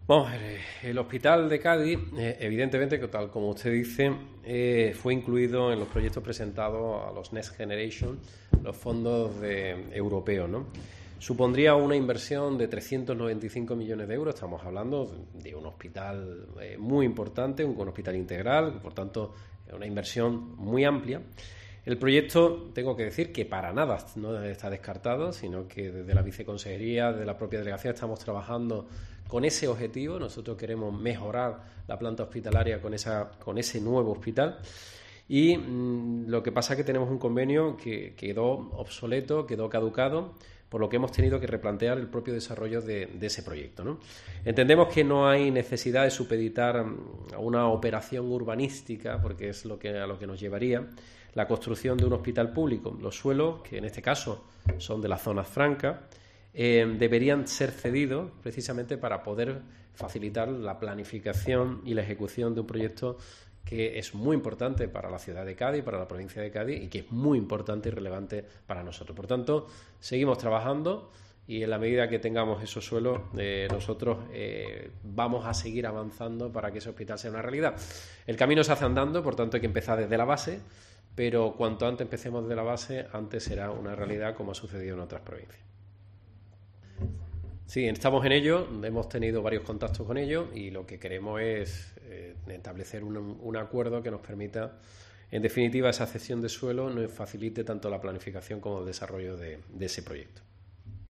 Vamos a ver, el Hospital de Cádiz, evidentemente, tal como usted dice, fue incluido en los proyectos presentados a los Next Generation, los fondos europeos, ¿no? Supondría una inversión de 395 millones de euros. Estamos hablando de un hospital muy importante, un hospital integral, por tanto, una inversión muy amplia. El proyecto, tengo que decir que para nada no está descartado, sino que desde la viceconsejería, desde la propia delegación, estamos trabajando con ese objetivo. Nosotros queremos mejorar la planta hospitalaria con ese nuevo hospital. Y lo que pasa es que tenemos un convenio que quedó obsoleto, quedó caducado, por lo que hemos tenido que replantear el propio desarrollo de ese proyecto, ¿no? Entendemos que no hay necesidad de supeditar a una operación urbanística, porque es a lo que nos llevaría la construcción de un hospital público. Los suelos, que en este caso son de las zonas francas, deberían ser cedidos precisamente para poder facilitar la planificación y la ejecución de un proyecto que es muy importante para la ciudad de Cádiz, para la provincia de Cádiz, y que es muy importante y relevante para nosotros. Por tanto, seguimos trabajando y en la medida que tengamos esos suelos, nosotros vamos a seguir avanzando para que ese hospital sea una realidad. El camino se hace andando, por tanto hay que empezar desde la base, pero cuanto antes empecemos desde la base, antes será una realidad, como ha sucedido en otras provincias. Sí, estamos en ello, hemos tenido varios contactos con ellos y lo que queremos es establecer un acuerdo que nos permita, en definitiva, esa cesión de suelo nos facilite tanto la planificación como el desarrollo de ese proyecto.